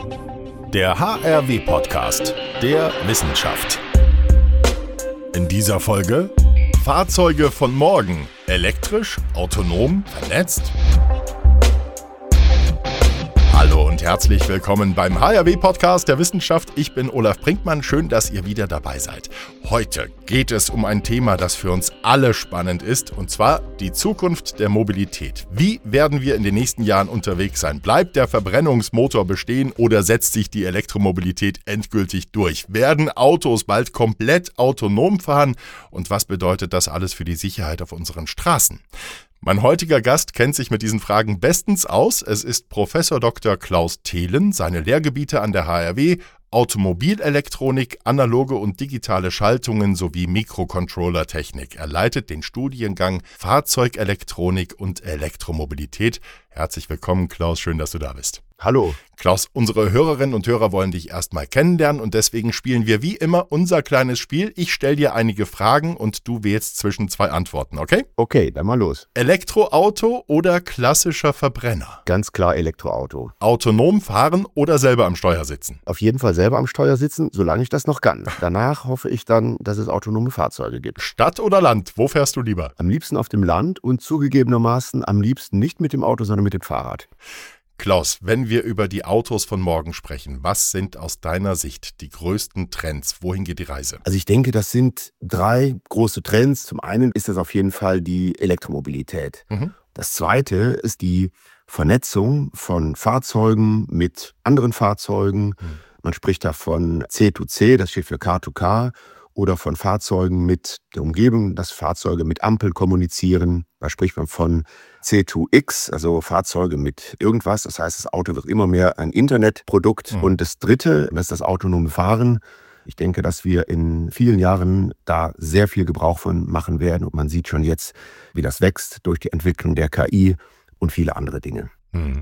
Der HRW-Podcast der Wissenschaft. In dieser Folge Fahrzeuge von morgen. Elektrisch, autonom, vernetzt. Hallo und herzlich willkommen beim HRW-Podcast der Wissenschaft. Ich bin Olaf Brinkmann. Schön, dass ihr wieder dabei seid. Heute geht es um ein Thema, das für uns alle spannend ist, und zwar die Zukunft der Mobilität. Wie werden wir in den nächsten Jahren unterwegs sein? Bleibt der Verbrennungsmotor bestehen oder setzt sich die Elektromobilität endgültig durch? Werden Autos bald komplett autonom fahren? Und was bedeutet das alles für die Sicherheit auf unseren Straßen? Mein heutiger Gast kennt sich mit diesen Fragen bestens aus. Es ist Professor Dr. Klaus Thelen. Seine Lehrgebiete an der HRW: Automobilelektronik, analoge und digitale Schaltungen sowie Mikrocontroller-Technik. Er leitet den Studiengang Fahrzeugelektronik und Elektromobilität. Herzlich willkommen, Klaus. Schön, dass du da bist. Hallo. Klaus, unsere Hörerinnen und Hörer wollen dich erstmal kennenlernen und deswegen spielen wir wie immer unser kleines Spiel. Ich stelle dir einige Fragen und du wählst zwischen zwei Antworten, okay? Okay, dann mal los. Elektroauto oder klassischer Verbrenner? Ganz klar Elektroauto. Autonom fahren oder selber am Steuer sitzen? Auf jeden Fall selber am Steuer sitzen, solange ich das noch kann. Danach hoffe ich dann, dass es autonome Fahrzeuge gibt. Stadt oder Land? Wo fährst du lieber? Am liebsten auf dem Land und zugegebenermaßen am liebsten nicht mit dem Auto, sondern mit dem Fahrrad. Klaus, wenn wir über die Autos von morgen sprechen, was sind aus deiner Sicht die größten Trends? Wohin geht die Reise? Also ich denke, das sind 3 große Trends. Zum einen ist das auf jeden Fall die Elektromobilität. Das zweite ist die Vernetzung von Fahrzeugen mit anderen Fahrzeugen. Man spricht da von C2C, das steht für Car2Car. Oder von Fahrzeugen mit der Umgebung, dass Fahrzeuge mit Ampeln kommunizieren. Da spricht man von C2X, also Fahrzeuge mit irgendwas. Das heißt, das Auto wird immer mehr ein Internetprodukt. Und das dritte, das ist das autonome Fahren. Ich denke, dass wir in vielen Jahren da sehr viel Gebrauch von machen werden. Und man sieht schon jetzt, wie das wächst durch die Entwicklung der KI und viele andere Dinge.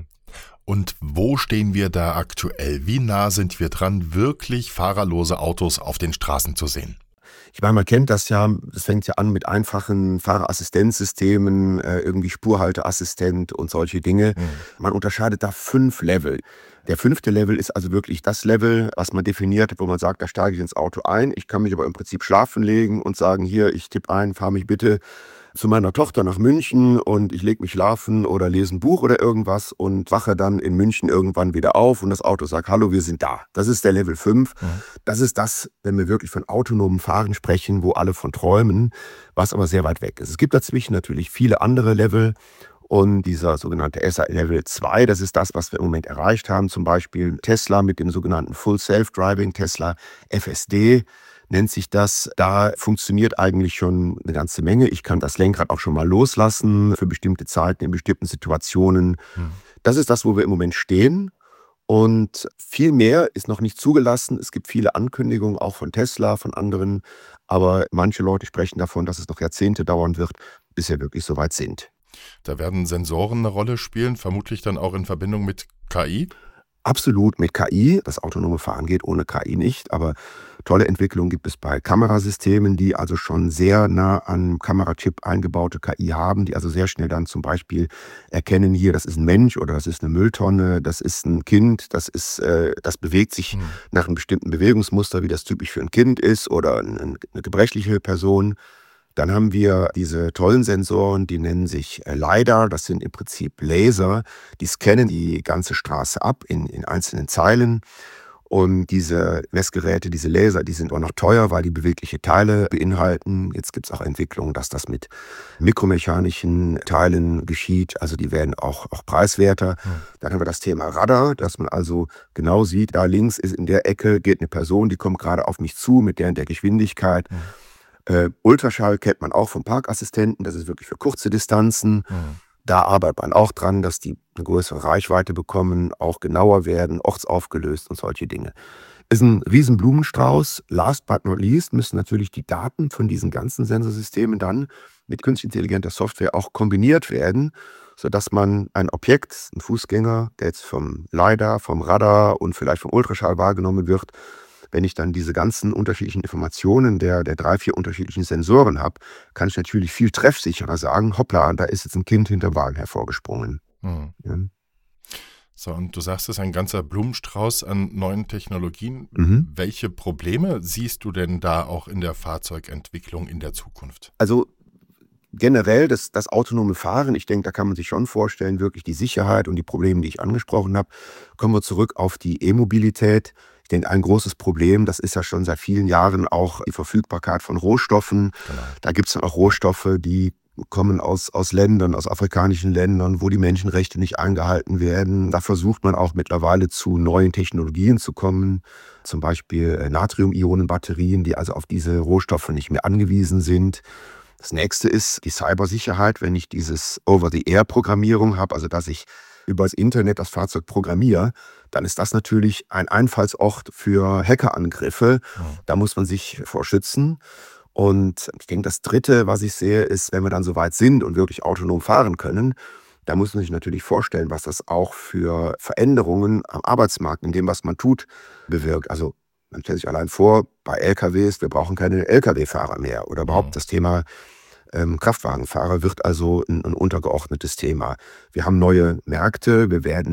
Und wo stehen wir da aktuell? Wie nah sind wir dran, wirklich fahrerlose Autos auf den Straßen zu sehen? Ich meine, man kennt das ja, das fängt ja an mit einfachen Fahrerassistenzsystemen, irgendwie Spurhalteassistent und solche Dinge. Man unterscheidet da 5 Level. Der 5. Level ist also wirklich das Level, was man definiert, wo man sagt, da steige ich ins Auto ein. Ich kann mich aber im Prinzip schlafen legen und sagen, hier, ich tippe ein, fahr mich bitte zu meiner Tochter nach München und ich lege mich schlafen oder lese ein Buch oder irgendwas und wache dann in München irgendwann wieder auf und das Auto sagt, hallo, wir sind da. Das ist der Level 5. Das ist das, wenn wir wirklich von autonomem Fahren sprechen, wo alle von träumen, was aber sehr weit weg ist. Es gibt dazwischen natürlich viele andere Level. Und dieser sogenannte Level 2, das ist das, was wir im Moment erreicht haben. Zum Beispiel Tesla mit dem sogenannten Full Self-Driving, Tesla FSD nennt sich das. Da funktioniert eigentlich schon eine ganze Menge. Ich kann das Lenkrad auch schon mal loslassen für bestimmte Zeiten, in bestimmten Situationen. Das ist das, wo wir im Moment stehen. Und viel mehr ist noch nicht zugelassen. Es gibt viele Ankündigungen, auch von Tesla, von anderen. Aber manche Leute sprechen davon, dass es noch Jahrzehnte dauern wird, bis wir wirklich so weit sind. Da werden Sensoren eine Rolle spielen, vermutlich dann auch in Verbindung mit KI? Absolut mit KI. Das autonome Fahren geht ohne KI nicht, aber tolle Entwicklungen gibt es bei Kamerasystemen, die also schon sehr nah an Kamerachip eingebaute KI haben, die also sehr schnell dann zum Beispiel erkennen, hier, das ist ein Mensch oder das ist eine Mülltonne, das ist ein Kind, das bewegt sich nach einem bestimmten Bewegungsmuster, wie das typisch für ein Kind ist oder eine gebrechliche Person. Dann haben wir diese tollen Sensoren, die nennen sich LiDAR. Das sind im Prinzip Laser, die scannen die ganze Straße ab in einzelnen Zeilen. Und diese Messgeräte, diese Laser, die sind auch noch teuer, weil die bewegliche Teile beinhalten. Jetzt gibt es auch Entwicklungen, dass das mit mikromechanischen Teilen geschieht. Also die werden auch preiswerter. Dann haben wir das Thema Radar, dass man also genau sieht, da links ist in der Ecke geht eine Person, die kommt gerade auf mich zu mit der Geschwindigkeit. Ultraschall kennt man auch vom Parkassistenten, das ist wirklich für kurze Distanzen. Da arbeitet man auch dran, dass die eine größere Reichweite bekommen, auch genauer werden, ortsaufgelöst und solche Dinge. Ist ein riesen Blumenstrauß. Last but not least müssen natürlich die Daten von diesen ganzen Sensorsystemen dann mit künstlich intelligenter Software auch kombiniert werden, sodass man ein Objekt, ein Fußgänger, der jetzt vom LiDAR, vom Radar und vielleicht vom Ultraschall wahrgenommen wird, wenn ich dann diese ganzen unterschiedlichen Informationen der 3, 4 unterschiedlichen Sensoren habe, kann ich natürlich viel treffsicherer sagen, hoppla, da ist jetzt ein Kind hinterm Wagen hervorgesprungen. Ja. So, und du sagst, es ist ein ganzer Blumenstrauß an neuen Technologien. Mhm. Welche Probleme siehst du denn da auch in der Fahrzeugentwicklung in der Zukunft? Also generell das autonome Fahren, ich denke, da kann man sich schon vorstellen, wirklich die Sicherheit und die Probleme, die ich angesprochen habe. Kommen wir zurück auf die E-Mobilität. Ich denke, ein großes Problem, das ist ja schon seit vielen Jahren auch die Verfügbarkeit von Rohstoffen. Genau. Da gibt es dann auch Rohstoffe, die kommen aus Ländern, aus afrikanischen Ländern, wo die Menschenrechte nicht eingehalten werden. Da versucht man auch mittlerweile zu neuen Technologien zu kommen, zum Beispiel Natrium-Ionen-Batterien, die also auf diese Rohstoffe nicht mehr angewiesen sind. Das nächste ist die Cybersicherheit, wenn ich dieses Over-the-Air-Programmierung habe, also dass ich über das Internet das Fahrzeug programmiere, dann ist das natürlich ein Einfallsort für Hackerangriffe. Da muss man sich vor schützen. Und ich denke, das Dritte, was ich sehe, ist, wenn wir dann so weit sind und wirklich autonom fahren können, da muss man sich natürlich vorstellen, was das auch für Veränderungen am Arbeitsmarkt, in dem, was man tut, bewirkt. Also man stellt sich allein vor, bei LKWs, wir brauchen keine LKW-Fahrer mehr. Oder überhaupt das Thema Kraftwagenfahrer wird also ein untergeordnetes Thema. Wir haben neue Märkte,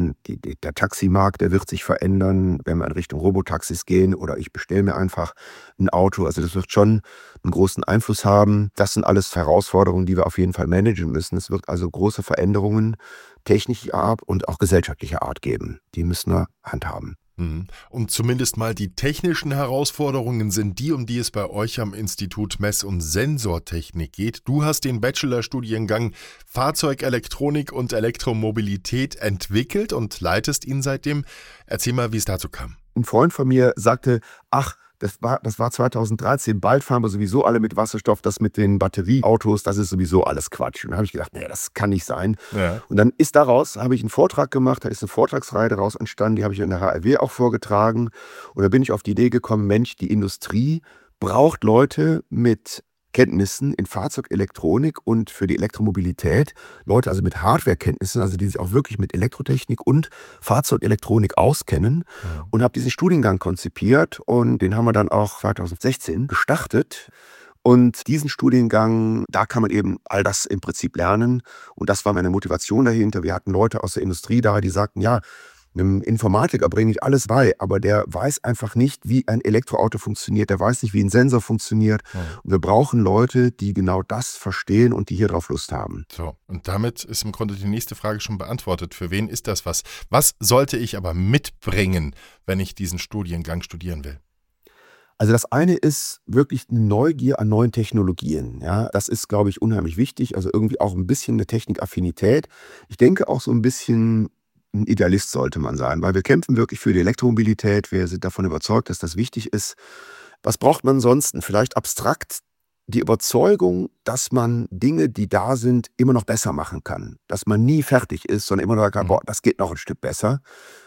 der Taximarkt, der wird sich verändern, wenn wir in Richtung Robotaxis gehen oder ich bestelle mir einfach ein Auto. Also das wird schon einen großen Einfluss haben. Das sind alles Herausforderungen, die wir auf jeden Fall managen müssen. Es wird also große Veränderungen technischer Art und auch gesellschaftlicher Art geben. Die müssen wir handhaben. Und zumindest mal die technischen Herausforderungen sind die, um die es bei euch am Institut Mess- und Sensortechnik geht. Du hast den Bachelorstudiengang Fahrzeugelektronik und Elektromobilität entwickelt und leitest ihn seitdem. Erzähl mal, wie es dazu kam. Ein Freund von mir sagte, ach, das war 2013, bald fahren wir sowieso alle mit Wasserstoff, das mit den Batterieautos, das ist sowieso alles Quatsch. Und da habe ich gedacht, nee, das kann nicht sein. Ja. Und dann habe ich einen Vortrag gemacht, da ist eine Vortragsreihe daraus entstanden, die habe ich in der HRW auch vorgetragen. Und da bin ich auf die Idee gekommen, Mensch, die Industrie braucht Leute mit Kenntnissen in Fahrzeugelektronik und für die Elektromobilität, Leute also mit Hardwarekenntnissen, also die sich auch wirklich mit Elektrotechnik und Fahrzeugelektronik auskennen, und habe diesen Studiengang konzipiert und den haben wir dann auch 2016 gestartet. Und diesen Studiengang, da kann man eben all das im Prinzip lernen, und das war meine Motivation dahinter. Wir hatten Leute aus der Industrie da, die sagten, ja, einem Informatiker bringe ich alles bei, aber der weiß einfach nicht, wie ein Elektroauto funktioniert, der weiß nicht, wie ein Sensor funktioniert. Und wir brauchen Leute, die genau das verstehen und die hier drauf Lust haben. So, und damit ist im Grunde die nächste Frage schon beantwortet. Für wen ist das was? Was sollte ich aber mitbringen, wenn ich diesen Studiengang studieren will? Also das eine ist wirklich eine Neugier an neuen Technologien. Ja, das ist, glaube ich, unheimlich wichtig. Also irgendwie auch ein bisschen eine Technikaffinität. Ich denke auch so ein bisschen ein Idealist sollte man sein, weil wir kämpfen wirklich für die Elektromobilität. Wir sind davon überzeugt, dass das wichtig ist. Was braucht man ansonsten? Vielleicht abstrakt die Überzeugung, dass man Dinge, die da sind, immer noch besser machen kann. Dass man nie fertig ist, sondern immer noch sagt, boah, das geht noch ein Stück besser.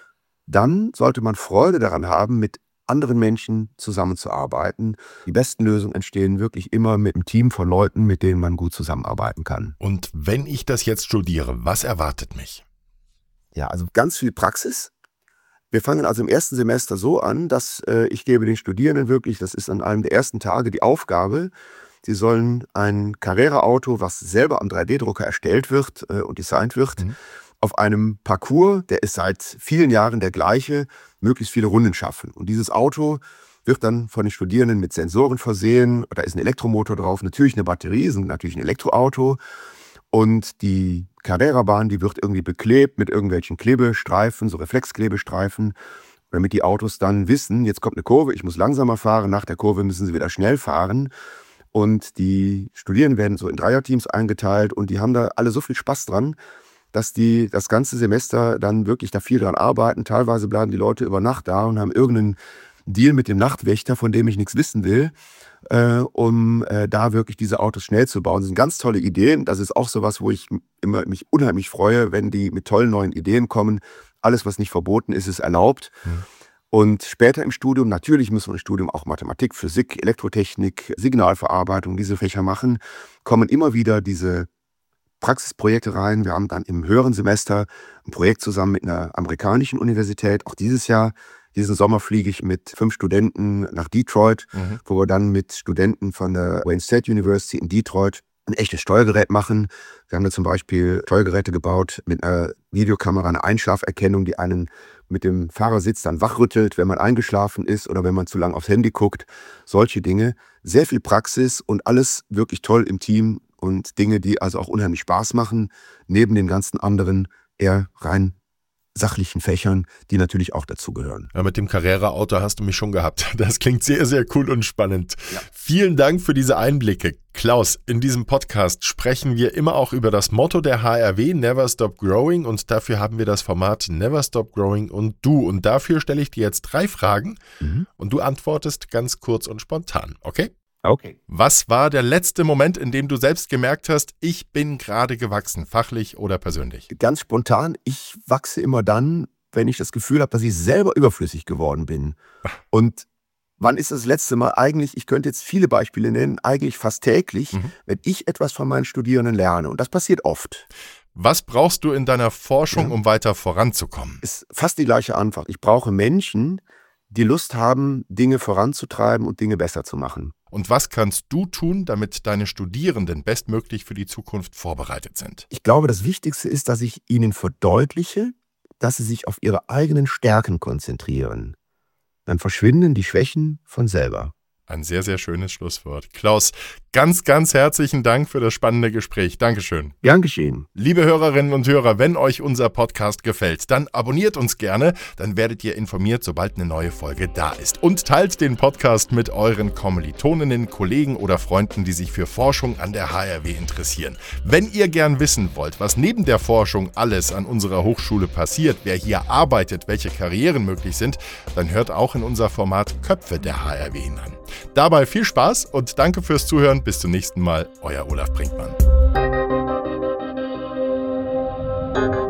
Dann sollte man Freude daran haben, mit anderen Menschen zusammenzuarbeiten. Die besten Lösungen entstehen wirklich immer mit einem Team von Leuten, mit denen man gut zusammenarbeiten kann. Und wenn ich das jetzt studiere, was erwartet mich? Ja, also ganz viel Praxis. Wir fangen also im ersten Semester so an, dass ich gebe den Studierenden wirklich, das ist an einem der ersten Tage die Aufgabe, sie sollen ein Carrera-Auto, was selber am 3D-Drucker erstellt wird und designt wird, auf einem Parcours, der ist seit vielen Jahren der gleiche, möglichst viele Runden schaffen. Und dieses Auto wird dann von den Studierenden mit Sensoren versehen. Da ist ein Elektromotor drauf, natürlich eine Batterie, ist natürlich ein Elektroauto. Und die Carrera-Bahn, die wird irgendwie beklebt mit irgendwelchen Klebestreifen, so Reflexklebestreifen, damit die Autos dann wissen, jetzt kommt eine Kurve, ich muss langsamer fahren, nach der Kurve müssen sie wieder schnell fahren. Und die Studierenden werden so in Dreierteams eingeteilt und die haben da alle so viel Spaß dran, dass die das ganze Semester dann wirklich da viel dran arbeiten. Teilweise bleiben die Leute über Nacht da und haben irgendeinen Deal mit dem Nachtwächter, von dem ich nichts wissen will, um da wirklich diese Autos schnell zu bauen. Das sind ganz tolle Ideen. Das ist auch sowas, wo ich immer mich unheimlich freue, wenn die mit tollen neuen Ideen kommen. Alles, was nicht verboten ist, ist erlaubt. Und später im Studium, natürlich müssen wir im Studium auch Mathematik, Physik, Elektrotechnik, Signalverarbeitung, diese Fächer machen, kommen immer wieder diese Praxisprojekte rein. Wir haben dann im höheren Semester ein Projekt zusammen mit einer amerikanischen Universität. Auch diesen Sommer fliege ich mit 5 Studenten nach Detroit, wo wir dann mit Studenten von der Wayne State University in Detroit ein echtes Steuergerät machen. Wir haben da zum Beispiel Steuergeräte gebaut mit einer Videokamera, eine Einschlaferkennung, die einen mit dem Fahrersitz dann wachrüttelt, wenn man eingeschlafen ist oder wenn man zu lange aufs Handy guckt. Solche Dinge. Sehr viel Praxis und alles wirklich toll im Team und Dinge, die also auch unheimlich Spaß machen, neben den ganzen anderen eher rein sachlichen Fächern, die natürlich auch dazugehören. Ja, mit dem Carrera-Auto hast du mich schon gehabt. Das klingt sehr, sehr cool und spannend. Ja. Vielen Dank für diese Einblicke. Klaus, in diesem Podcast sprechen wir immer auch über das Motto der HRW, Never Stop Growing, und dafür haben wir das Format Never Stop Growing und du. Und dafür stelle ich dir jetzt 3 Fragen und du antwortest ganz kurz und spontan, okay? Okay. Was war der letzte Moment, in dem du selbst gemerkt hast, ich bin gerade gewachsen, fachlich oder persönlich? Ganz spontan, ich wachse immer dann, wenn ich das Gefühl habe, dass ich selber überflüssig geworden bin. Und wann ist das letzte Mal eigentlich, ich könnte jetzt viele Beispiele nennen, eigentlich fast täglich, wenn ich etwas von meinen Studierenden lerne. Und das passiert oft. Was brauchst du in deiner Forschung, um weiter voranzukommen? Ist fast die gleiche Antwort. Ich brauche Menschen, die Lust haben, Dinge voranzutreiben und Dinge besser zu machen. Und was kannst du tun, damit deine Studierenden bestmöglich für die Zukunft vorbereitet sind? Ich glaube, das Wichtigste ist, dass ich ihnen verdeutliche, dass sie sich auf ihre eigenen Stärken konzentrieren. Dann verschwinden die Schwächen von selber. Ein sehr, sehr schönes Schlusswort. Klaus, ganz, ganz herzlichen Dank für das spannende Gespräch. Dankeschön. Gern geschehen. Liebe Hörerinnen und Hörer, wenn euch unser Podcast gefällt, dann abonniert uns gerne. Dann werdet ihr informiert, sobald eine neue Folge da ist. Und teilt den Podcast mit euren Kommilitoninnen, Kollegen oder Freunden, die sich für Forschung an der HRW interessieren. Wenn ihr gern wissen wollt, was neben der Forschung alles an unserer Hochschule passiert, wer hier arbeitet, welche Karrieren möglich sind, dann hört auch in unser Format Köpfe der HRW hinein. Dabei viel Spaß und danke fürs Zuhören. Bis zum nächsten Mal. Euer Olaf Brinkmann.